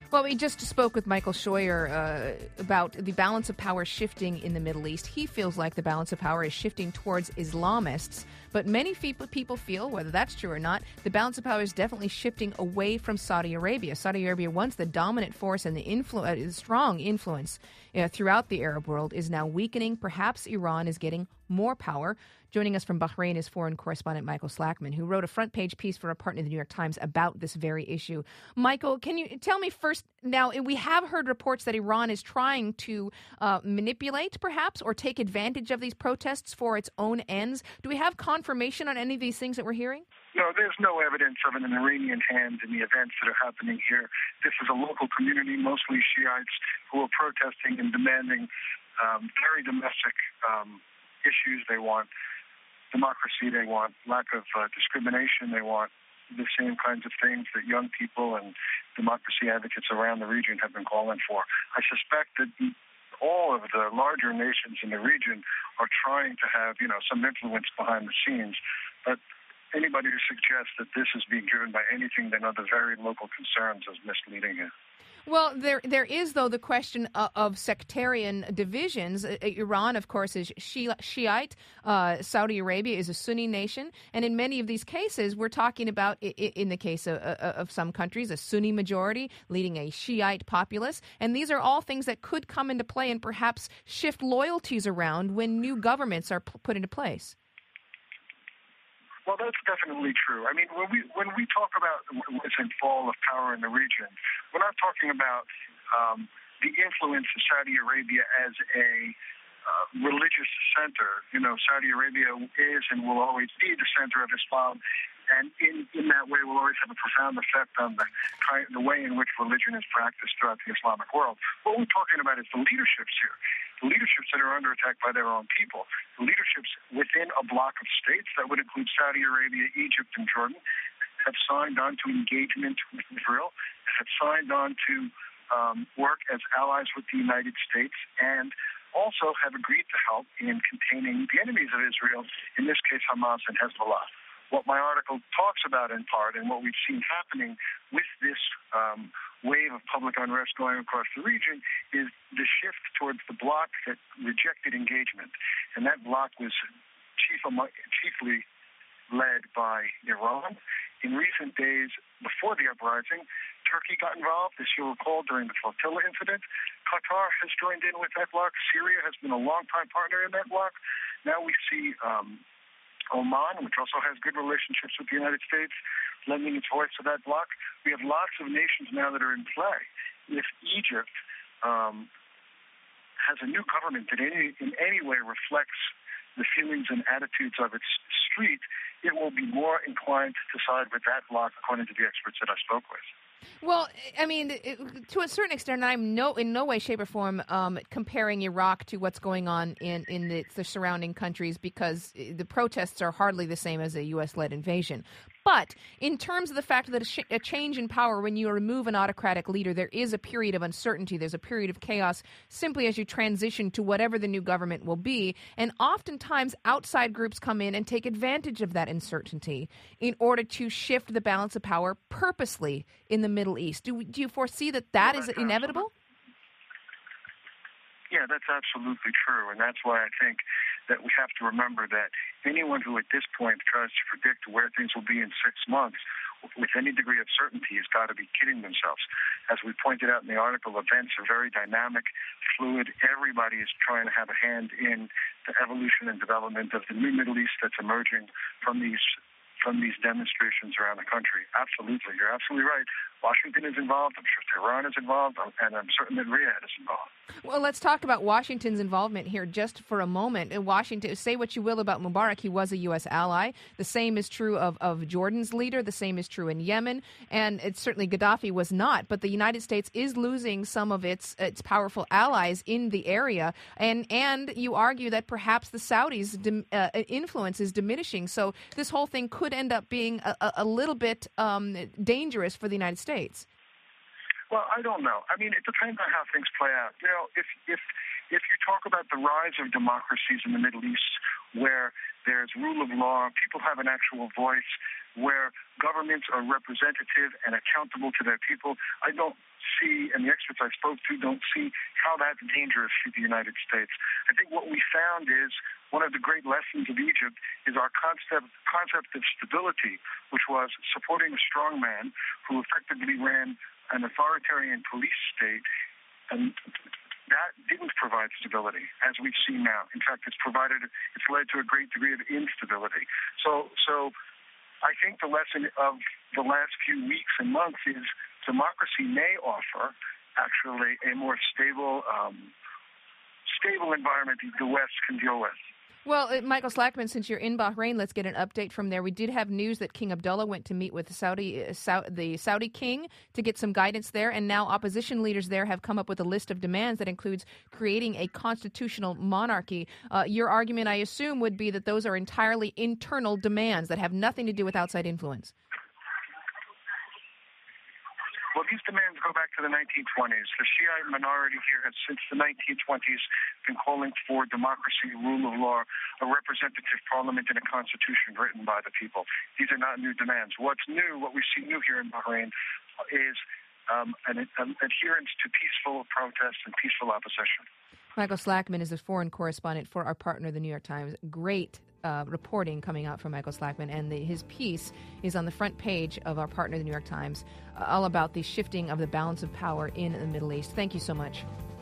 Well, we just spoke with Michael Scheuer about the balance of power shifting in the Middle East. He feels like the balance of power is shifting towards Islamists, but many people feel, whether that's true or not, the balance of power is definitely shifting away from Saudi Arabia. Saudi Arabia, once the dominant force and the strong influence throughout the Arab world, is now weakening. Perhaps Iran is getting more power. Joining us from Bahrain is foreign correspondent Michael Slackman, who wrote a front-page piece for a partner in the New York Times about this very issue. Michael, can you tell me first, now we have heard reports that Iran is trying to manipulate, perhaps, or take advantage of these protests for its own ends. Do we have confirmation on any of these things that we're hearing? No, there's no evidence of an Iranian hand in the events that are happening here. This is a local community, mostly Shiites, who are protesting and demanding very domestic issues. They want democracy, they want lack of discrimination, they want the same kinds of things that young people and democracy advocates around the region have been calling for. I suspect that all of the larger nations in the region are trying to have, some influence behind the scenes, but anybody who suggests that this is being driven by anything than other very local concerns is misleading it. Well, there is, though, the question of sectarian divisions. Iran, of course, is Shiite. Saudi Arabia is a Sunni nation. And in many of these cases, we're talking about, in the case of some countries, a Sunni majority leading a Shiite populace. And these are all things that could come into play and perhaps shift loyalties around when new governments are put into place. Well, that's definitely true. I mean, when we talk about rise and fall of power in the region, we're not talking about the influence of Saudi Arabia as a religious center. Saudi Arabia is and will always be the center of Islam, and in that way will always have a profound effect on the way in which religion is practiced throughout the Islamic world. What we're talking about is the leaderships here, the leaderships that are under attack by their own people, the leaderships within a block of states that would include Saudi Arabia, Egypt, and Jordan, have signed on to engagement with Israel, have signed on to work as allies with the United States, and also have agreed to help in containing the enemies of Israel, in this case Hamas and Hezbollah. What my article talks about in part, and what we've seen happening with this wave of public unrest going across the region, is the shift towards the bloc that rejected engagement. And that bloc was chiefly led by Iran. In recent days, before the uprising, Turkey got involved, as you'll recall, during the flotilla incident. Qatar has joined in with that bloc. Syria has been a longtime partner in that bloc. Now we see Oman, which also has good relationships with the United States, lending its voice to that bloc. We have lots of nations now that are in play. If Egypt has a new government that in any way reflects the feelings and attitudes of its street, it will be more inclined to side with that bloc, according to the experts that I spoke with. Well, I mean, to a certain extent, I'm in no way, shape, or form comparing Iraq to what's going on in the surrounding countries, because the protests are hardly the same as a U.S.-led invasion. But in terms of the fact that a change in power, when you remove an autocratic leader, there is a period of uncertainty. There's a period of chaos simply as you transition to whatever the new government will be. And oftentimes outside groups come in and take advantage of that uncertainty in order to shift the balance of power purposely in the Middle East. Do you foresee that is inevitable? Yeah, that's absolutely true. And that's why I think that we have to remember that anyone who at this point tries to predict where things will be in 6 months with any degree of certainty has got to be kidding themselves. As we pointed out in the article, events are very dynamic, fluid. Everybody is trying to have a hand in the evolution and development of the new Middle East that's emerging from these demonstrations around the country. Absolutely. You're absolutely right. Washington is involved. I'm sure Tehran is involved, and I'm certain that Riyadh is involved. Well, let's talk about Washington's involvement here just for a moment. Washington, say what you will about Mubarak, he was a U.S. ally. The same is true of Jordan's leader. The same is true in Yemen. And it's certainly Gaddafi was not. But the United States is losing some of its powerful allies in the area. And you argue that perhaps the Saudis' influence is diminishing. So this whole thing could end up being a little bit dangerous for the United States. Well, I don't know. I mean, it depends on how things play out. If you talk about the rise of democracies in the Middle East, where there's rule of law, people have an actual voice, where governments are representative and accountable to their people, I don't see, and the experts I spoke to don't see how that's dangerous for the United States. I think what we found is one of the great lessons of Egypt is our concept of stability, which was supporting a strong man who effectively ran an authoritarian police state, and that didn't provide stability, as we've seen now. In fact, it's led to a great degree of instability. So I think the lesson of the last few weeks and months is democracy may offer actually a more stable environment that the West can deal with. Well, Michael Slackman, since you're in Bahrain, let's get an update from there. We did have news that King Abdullah went to meet with the Saudi king to get some guidance there, and now opposition leaders there have come up with a list of demands that includes creating a constitutional monarchy. Your argument, I assume, would be that those are entirely internal demands that have nothing to do with outside influence. Well, these demands go back to the 1920s. The Shiite minority here has, since the 1920s, been calling for democracy, rule of law, a representative parliament, and a constitution written by the people. These are not new demands. What's new, what we see new here in Bahrain, is an adherence to peaceful protest and peaceful opposition. Michael Slackman is a foreign correspondent for our partner, the New York Times. Great reporting coming out from Michael Slackman, and his piece is on the front page of our partner, the New York Times, all about the shifting of the balance of power in the Middle East. Thank you so much.